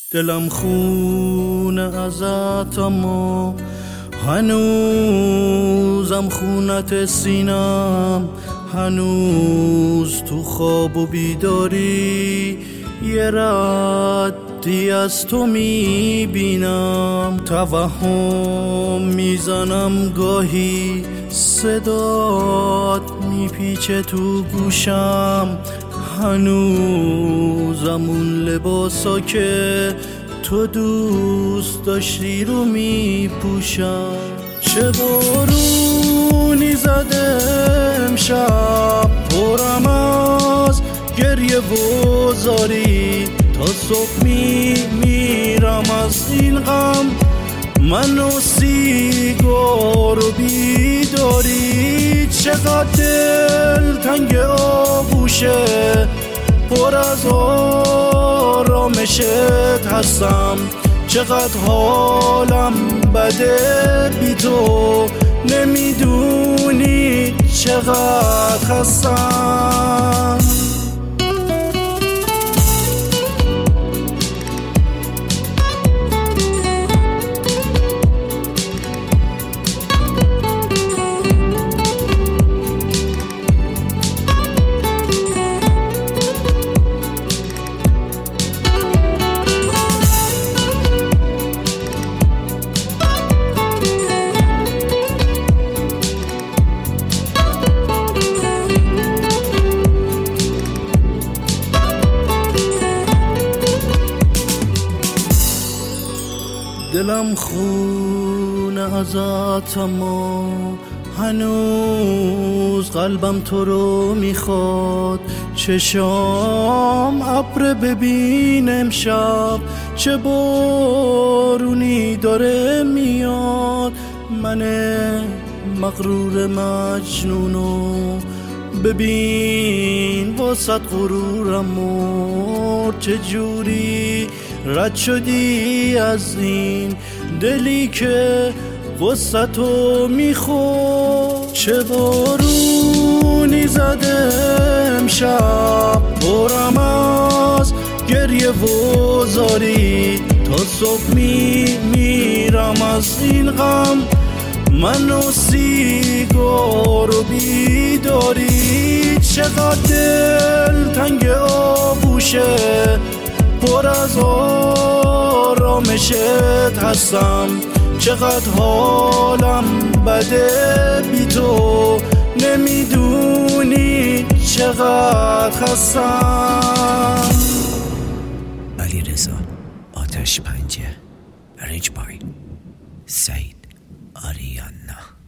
دلم خونه ازت اما هنوزم خونت سینم، هنوز تو خواب و بیداری یه ردی از تو میبینم. توهم میزنم گاهی صدات میپیچه تو گوشم، هنوزم اون لباسا که تو دوست داشتی رو میپوشم. چه بارونی زده امشب، پرم از گریه و زاری، تا صبح میمیرم از این غم، من و سیگار و بیداری. چقدر دل تنگ آغوشه، پر از آرامشت هستم، چقدر حالم بده بی تو، نمیدونی چقدر خستم. دلم خونه ازت اما هنوز قلبم تو رو میخواد. چشام ابر ببین امشب، چه بارونی داره میاد. من مغرور مجنونو ببین واسط غرورم مرد، چه جوری رد شدی از این دلی که غصتو میخورد. چه بارونی زده امشب، پرم از گریه و زاری، تا صبح میمیرم از این غم، من و سیگار و بیداری. چقدر دل تنگ آغوشه، پر از آرامشت هستم، چقدر حالم بده بی تو، نمیدونی چقدر خستم. علیرضا آتش پنجه، ارنج بای سعید آریانا.